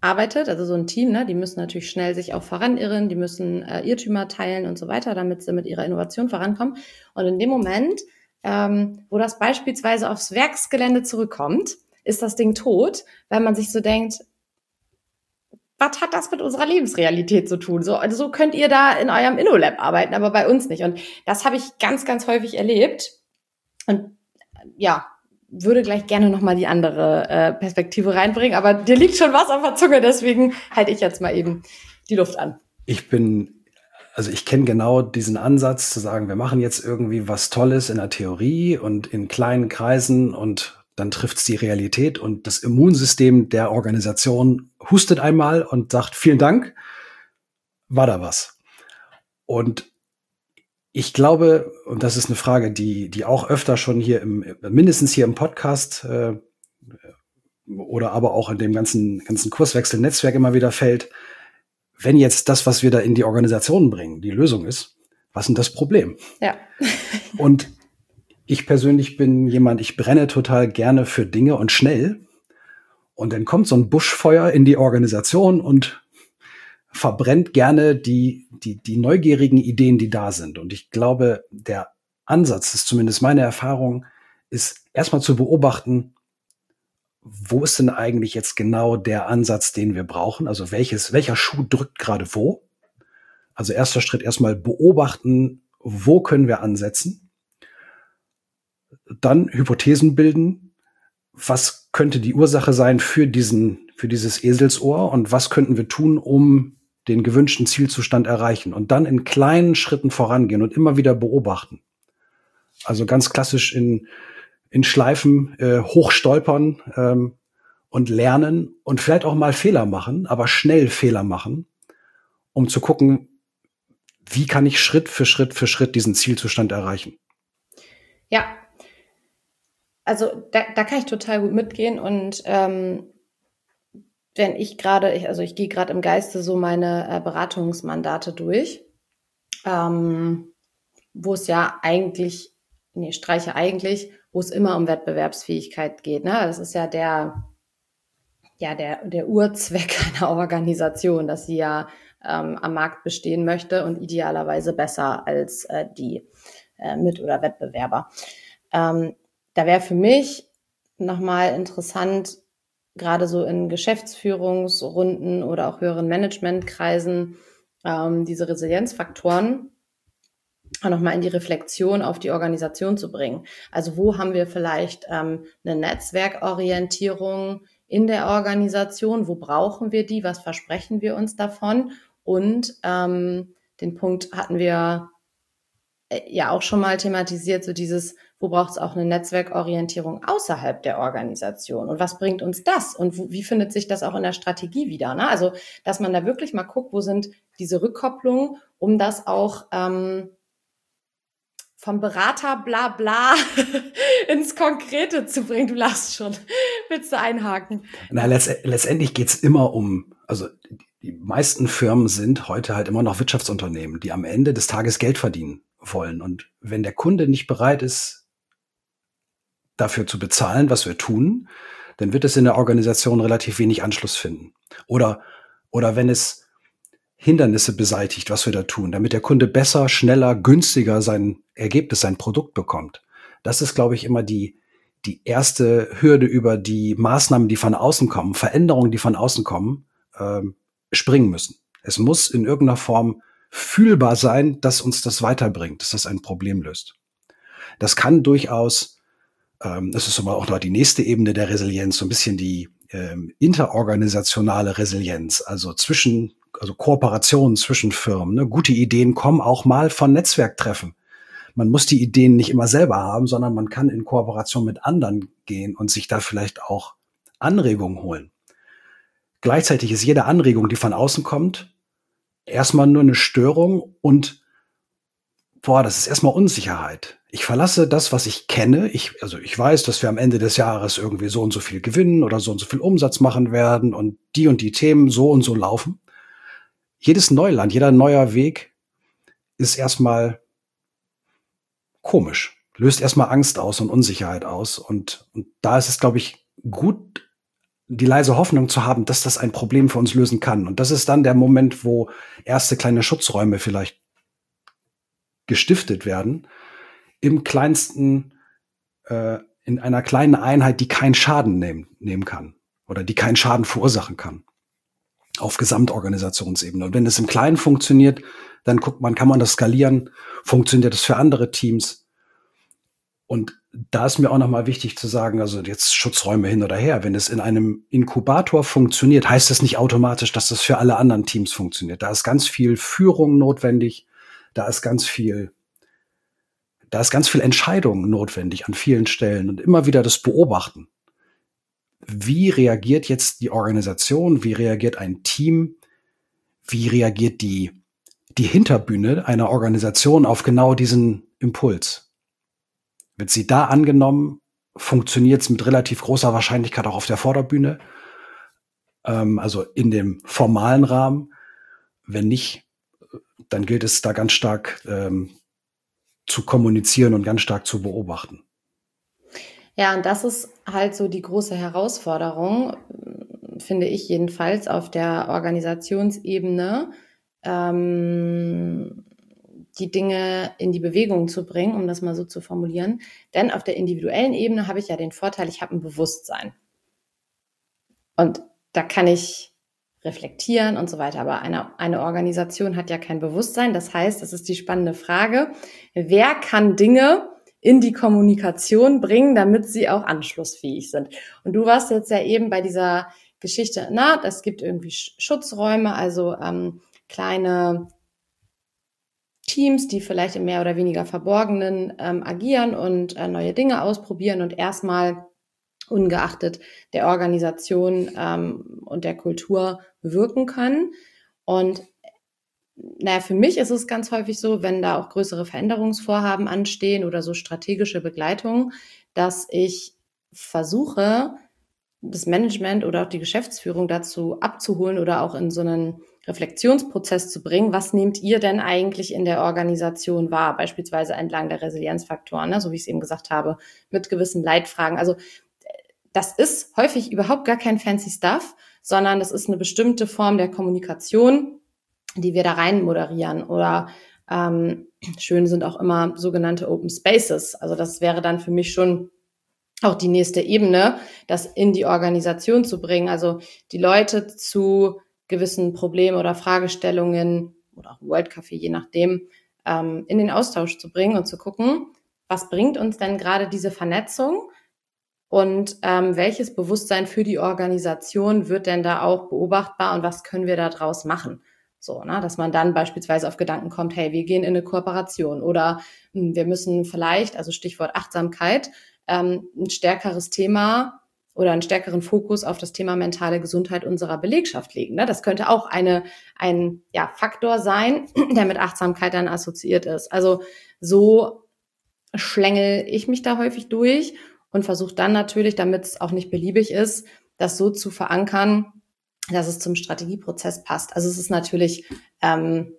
arbeitet, also so ein Team, ne, die müssen natürlich schnell sich auch voranirren, die müssen äh, Irrtümer teilen und so weiter, damit sie mit ihrer Innovation vorankommen. Und in dem Moment, ähm, wo das beispielsweise aufs Werksgelände zurückkommt, ist das Ding tot, weil man sich so denkt, was hat das mit unserer Lebensrealität zu tun? So, also so könnt ihr da in eurem InnoLab arbeiten, aber bei uns nicht. Und das habe ich ganz, ganz häufig erlebt. Und ja, würde gleich gerne nochmal die andere äh, Perspektive reinbringen, aber dir liegt schon was auf der Zunge, deswegen halte ich jetzt mal eben die Luft an. Ich bin, also ich kenne genau diesen Ansatz zu sagen, wir machen jetzt irgendwie was Tolles in der Theorie und in kleinen Kreisen und dann trifft's die Realität und das Immunsystem der Organisation hustet einmal und sagt, vielen Dank, war da was. Und ich glaube, und das ist eine Frage, die die auch öfter schon hier im, mindestens hier im Podcast äh, oder aber auch in dem ganzen ganzen Kurswechsel-Netzwerk immer wieder fällt, wenn jetzt das, was wir da in die Organisation bringen, die Lösung ist, was ist denn das Problem? Ja. Und ich persönlich bin jemand, ich brenne total gerne für Dinge und schnell. Und dann kommt so ein Buschfeuer in die Organisation und verbrennt gerne die, die, die neugierigen Ideen, die da sind. Und ich glaube, der Ansatz, ist zumindest meine Erfahrung, ist erstmal zu beobachten, wo ist denn eigentlich jetzt genau der Ansatz, den wir brauchen? Also welches, welcher Schuh drückt gerade wo? Also erster Schritt erstmal beobachten, wo können wir ansetzen? Dann Hypothesen bilden. Was könnte die Ursache sein für diesen, für dieses Eselsohr? Und was könnten wir tun, um den gewünschten Zielzustand erreichen? Und dann in kleinen Schritten vorangehen und immer wieder beobachten. Also ganz klassisch in, in Schleifen äh, hochstolpern ähm, und lernen und vielleicht auch mal Fehler machen, aber schnell Fehler machen, um zu gucken, wie kann ich Schritt für Schritt für Schritt diesen Zielzustand erreichen. Ja, also da, da kann ich total gut mitgehen und ähm, wenn ich gerade, also ich gehe gerade im Geiste so meine äh, Beratungsmandate durch, ähm, wo es ja eigentlich, nee, streiche eigentlich, wo es immer um Wettbewerbsfähigkeit geht. Ne? Das ist ja der, ja der, der Urzweck einer Organisation, dass sie ja ähm, am Markt bestehen möchte und idealerweise besser als äh, die äh, Mit- oder Wettbewerber. Ähm, da wäre für mich nochmal interessant, gerade so in Geschäftsführungsrunden oder auch höheren Managementkreisen, ähm, diese Resilienzfaktoren auch nochmal in die Reflexion auf die Organisation zu bringen. Also wo haben wir vielleicht ähm, eine Netzwerkorientierung in der Organisation? Wo brauchen wir die? Was versprechen wir uns davon? Und ähm, den Punkt hatten wir äh, ja auch schon mal thematisiert, so dieses, wo braucht es auch eine Netzwerkorientierung außerhalb der Organisation? Und was bringt uns das? Und wo, wie findet sich das auch in der Strategie wieder? Ne? Also, dass man da wirklich mal guckt, wo sind diese Rückkopplungen, um das auch ähm, vom Berater bla bla ins Konkrete zu bringen. Du lachst schon. Willst du einhaken? Na, letzt, letztendlich geht's immer um, also die meisten Firmen sind heute halt immer noch Wirtschaftsunternehmen, die am Ende des Tages Geld verdienen wollen. Und wenn der Kunde nicht bereit ist, dafür zu bezahlen, was wir tun, dann wird es in der Organisation relativ wenig Anschluss finden. Oder, oder wenn es Hindernisse beseitigt, was wir da tun, damit der Kunde besser, schneller, günstiger sein Ergebnis, sein Produkt bekommt. Das ist, glaube ich, immer die, die erste Hürde, über die Maßnahmen, die von außen kommen, Veränderungen, die von außen kommen, ähm, springen müssen. Es muss in irgendeiner Form fühlbar sein, dass uns das weiterbringt, dass das ein Problem löst. Das kann durchaus, ähm, das ist aber auch noch die nächste Ebene der Resilienz, so ein bisschen die ähm, interorganisationale Resilienz, also zwischen also Kooperationen zwischen Firmen. Ne? Gute Ideen kommen auch mal von Netzwerktreffen. Man muss die Ideen nicht immer selber haben, sondern man kann in Kooperation mit anderen gehen und sich da vielleicht auch Anregungen holen. Gleichzeitig ist jede Anregung, die von außen kommt, erstmal nur eine Störung und boah, das ist erstmal Unsicherheit. Ich verlasse das, was ich kenne. Ich, also ich weiß, dass wir am Ende des Jahres irgendwie so und so viel gewinnen oder so und so viel Umsatz machen werden und die und die Themen so und so laufen. Jedes Neuland, jeder neuer Weg ist erstmal komisch, löst erstmal Angst aus und Unsicherheit aus. Und, und da ist es, glaube ich, gut, die leise Hoffnung zu haben, dass das ein Problem für uns lösen kann. Und das ist dann der Moment, wo erste kleine Schutzräume vielleicht gestiftet werden, im kleinsten, äh, in einer kleinen Einheit, die keinen Schaden nehmen, nehmen kann oder die keinen Schaden verursachen kann auf Gesamtorganisationsebene. Und wenn es im Kleinen funktioniert, dann guckt man, kann man das skalieren, funktioniert das für andere Teams. Und da ist mir auch nochmal wichtig zu sagen, also jetzt Schutzräume hin oder her, wenn es in einem Inkubator funktioniert, heißt das nicht automatisch, dass das für alle anderen Teams funktioniert. Da ist ganz viel Führung notwendig, da ist ganz viel, da ist ganz viel Entscheidung notwendig an vielen Stellen und immer wieder das Beobachten. Wie reagiert jetzt die Organisation? Wie reagiert ein Team? Wie reagiert die, die Hinterbühne einer Organisation auf genau diesen Impuls? Wird sie da angenommen, funktioniert es mit relativ großer Wahrscheinlichkeit auch auf der Vorderbühne, ähm, also in dem formalen Rahmen. Wenn nicht, dann gilt es da ganz stark ähm, zu kommunizieren und ganz stark zu beobachten. Ja, und das ist halt so die große Herausforderung, finde ich jedenfalls, auf der Organisationsebene, ähm, die Dinge in die Bewegung zu bringen, um das mal so zu formulieren. Denn auf der individuellen Ebene habe ich ja den Vorteil, ich habe ein Bewusstsein. Und da kann ich reflektieren und so weiter. Aber eine, eine Organisation hat ja kein Bewusstsein. Das heißt, das ist die spannende Frage, wer kann Dinge in die Kommunikation bringen, damit sie auch anschlussfähig sind. Und du warst jetzt ja eben bei dieser Geschichte, na, es gibt irgendwie Schutzräume, also ähm, kleine Teams, die vielleicht im mehr oder weniger Verborgenen ähm, agieren und äh, neue Dinge ausprobieren und erstmal ungeachtet der Organisation ähm, und der Kultur wirken können. Und naja, für mich ist es ganz häufig so, wenn da auch größere Veränderungsvorhaben anstehen oder so strategische Begleitung, dass ich versuche, das Management oder auch die Geschäftsführung dazu abzuholen oder auch in so einen Reflexionsprozess zu bringen. Was nehmt ihr denn eigentlich in der Organisation wahr? Beispielsweise entlang der Resilienzfaktoren, ne? So wie ich es eben gesagt habe, mit gewissen Leitfragen. Also das ist häufig überhaupt gar kein fancy Stuff, sondern das ist eine bestimmte Form der Kommunikation, die wir da rein moderieren. Oder ähm, schön sind auch immer sogenannte Open Spaces. Also das wäre dann für mich schon auch die nächste Ebene, das in die Organisation zu bringen. Also die Leute zu gewissen Problemen oder Fragestellungen oder auch World Café, je nachdem, ähm, in den Austausch zu bringen und zu gucken, was bringt uns denn gerade diese Vernetzung und ähm, welches Bewusstsein für die Organisation wird denn da auch beobachtbar und was können wir da draus machen? So, ne, dass man dann beispielsweise auf Gedanken kommt, hey, wir gehen in eine Kooperation oder mh, wir müssen vielleicht, also Stichwort Achtsamkeit, ähm, ein stärkeres Thema oder einen stärkeren Fokus auf das Thema mentale Gesundheit unserer Belegschaft legen. Ne? Das könnte auch eine, ein ja, Faktor sein, der mit Achtsamkeit dann assoziiert ist. Also so schlängel ich mich da häufig durch und versuche dann natürlich, damit es auch nicht beliebig ist, das so zu verankern, dass es zum Strategieprozess passt. Also es ist natürlich ähm,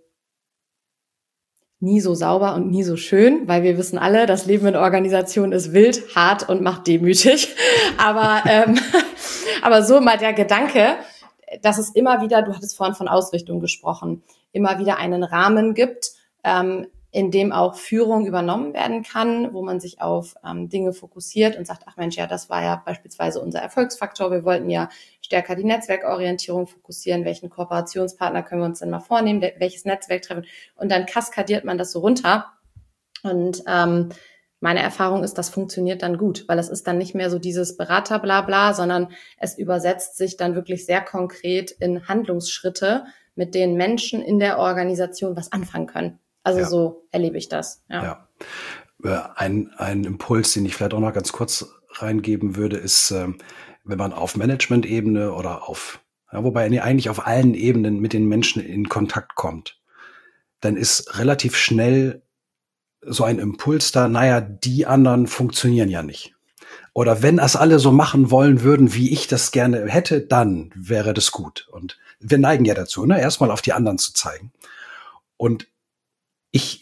nie so sauber und nie so schön, weil wir wissen alle, das Leben in Organisation ist wild, hart und macht demütig. Aber ähm, aber so mal der Gedanke, dass es immer wieder, du hattest vorhin von Ausrichtung gesprochen, immer wieder einen Rahmen gibt, ähm, in dem auch Führung übernommen werden kann, wo man sich auf ähm, Dinge fokussiert und sagt, ach Mensch, ja, das war ja beispielsweise unser Erfolgsfaktor. Wir wollten ja stärker die Netzwerkorientierung fokussieren. Welchen Kooperationspartner können wir uns denn mal vornehmen? Welches Netzwerk treffen? Und dann kaskadiert man das so runter. Und ähm, meine Erfahrung ist, das funktioniert dann gut, weil es ist dann nicht mehr so dieses Berater-Blabla, sondern es übersetzt sich dann wirklich sehr konkret in Handlungsschritte, mit denen Menschen in der Organisation was anfangen können. Also ja. So erlebe ich das. Ja. Ja. Ein, ein Impuls, den ich vielleicht auch noch ganz kurz reingeben würde, ist, wenn man auf Management-Ebene oder auf, ja, wobei eigentlich auf allen Ebenen mit den Menschen in Kontakt kommt, dann ist relativ schnell so ein Impuls da, naja, die anderen funktionieren ja nicht. Oder wenn das alle so machen wollen würden, wie ich das gerne hätte, dann wäre das gut. Und wir neigen ja dazu, ne, erstmal auf die anderen zu zeigen. Und Ich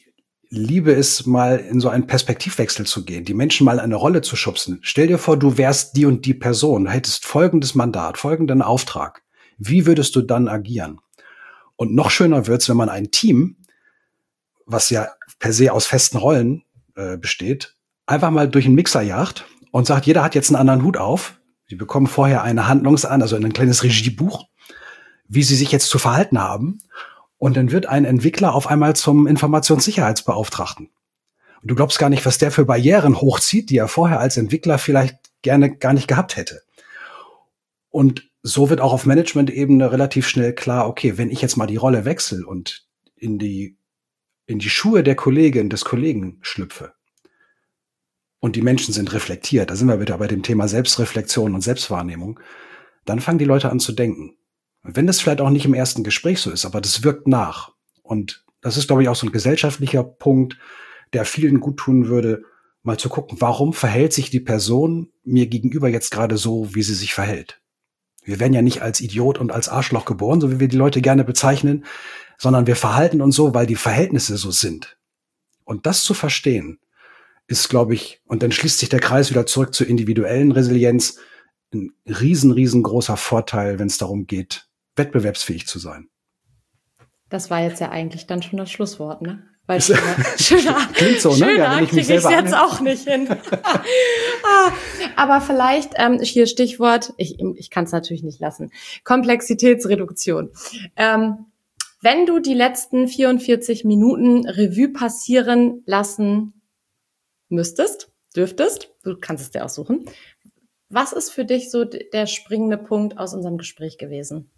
liebe es, mal in so einen Perspektivwechsel zu gehen, die Menschen mal in eine Rolle zu schubsen. Stell dir vor, du wärst die und die Person, hättest folgendes Mandat, folgenden Auftrag. Wie würdest du dann agieren? Und noch schöner wird's, wenn man ein Team, was ja per se aus festen Rollen äh, besteht, einfach mal durch einen Mixer jagt und sagt, jeder hat jetzt einen anderen Hut auf. Sie bekommen vorher eine Handlungsan, also ein kleines Regiebuch, wie sie sich jetzt zu verhalten haben. Und dann wird ein Entwickler auf einmal zum Informationssicherheitsbeauftragten. Und du glaubst gar nicht, was der für Barrieren hochzieht, die er vorher als Entwickler vielleicht gerne gar nicht gehabt hätte. Und so wird auch auf Management-Ebene relativ schnell klar, okay, wenn ich jetzt mal die Rolle wechsle und in die, in die Schuhe der Kollegin, des Kollegen schlüpfe und die Menschen sind reflektiert, da sind wir wieder bei dem Thema Selbstreflexion und Selbstwahrnehmung, dann fangen die Leute an zu denken. Und wenn das vielleicht auch nicht im ersten Gespräch so ist, aber das wirkt nach. Und das ist, glaube ich, auch so ein gesellschaftlicher Punkt, der vielen gut tun würde, mal zu gucken, warum verhält sich die Person mir gegenüber jetzt gerade so, wie sie sich verhält. Wir werden ja nicht als Idiot und als Arschloch geboren, so wie wir die Leute gerne bezeichnen, sondern wir verhalten uns so, weil die Verhältnisse so sind. Und das zu verstehen, ist, glaube ich, und dann schließt sich der Kreis wieder zurück zur individuellen Resilienz, ein riesen, riesengroßer Vorteil, wenn es darum geht, wettbewerbsfähig zu sein. Das war jetzt ja eigentlich dann schon das Schlusswort, ne? Weil schöner, schöner, klingt so, ne? schöner Ja, wenn ich mich kriege ich selber jetzt auch nicht hin. ah, aber vielleicht ähm, hier Stichwort, ich, ich kann es natürlich nicht lassen, Komplexitätsreduktion. Ähm, wenn du die letzten vierundvierzig Minuten Revue passieren lassen müsstest, dürftest, du kannst es dir aussuchen, was ist für dich so der springende Punkt aus unserem Gespräch gewesen?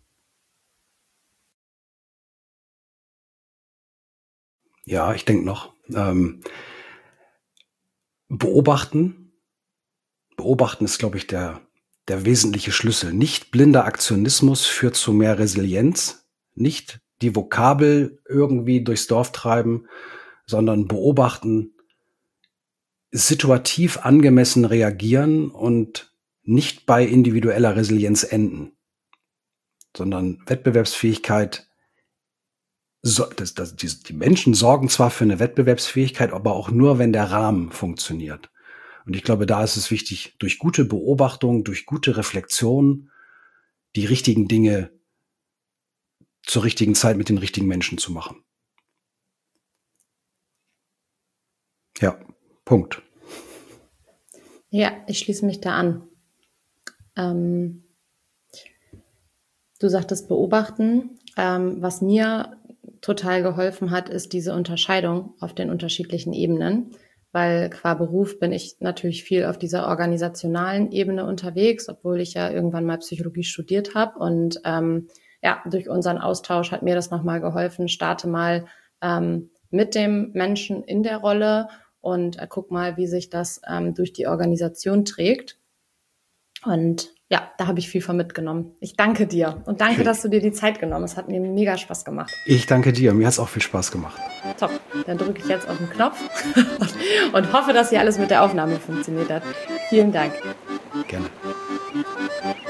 Ja, ich denke noch. Ähm, beobachten. Beobachten ist, glaube ich, der, der wesentliche Schlüssel. Nicht blinder Aktionismus führt zu mehr Resilienz. Nicht die Vokabel irgendwie durchs Dorf treiben, sondern beobachten, situativ angemessen reagieren und nicht bei individueller Resilienz enden, sondern Wettbewerbsfähigkeit. So, das, das, die, die Menschen sorgen zwar für eine Wettbewerbsfähigkeit, aber auch nur, wenn der Rahmen funktioniert. Und ich glaube, da ist es wichtig, durch gute Beobachtung, durch gute Reflexion die richtigen Dinge zur richtigen Zeit mit den richtigen Menschen zu machen. Ja, Punkt. Ja, ich schließe mich da an. Ähm, du sagtest beobachten. Ähm, was mir total geholfen hat, ist diese Unterscheidung auf den unterschiedlichen Ebenen, weil qua Beruf bin ich natürlich viel auf dieser organisationalen Ebene unterwegs, obwohl ich ja irgendwann mal Psychologie studiert habe und ähm, ja, durch unseren Austausch hat mir das nochmal geholfen, starte mal ähm, mit dem Menschen in der Rolle und äh, guck mal, wie sich das ähm, durch die Organisation trägt. Und ja, da habe ich viel von mitgenommen. Ich danke dir und danke, dass du dir die Zeit genommen hast. Es hat mir mega Spaß gemacht. Ich danke dir. Mir hat es auch viel Spaß gemacht. Top. Dann drücke ich jetzt auf den Knopf und hoffe, dass hier alles mit der Aufnahme funktioniert hat. Vielen Dank. Gerne.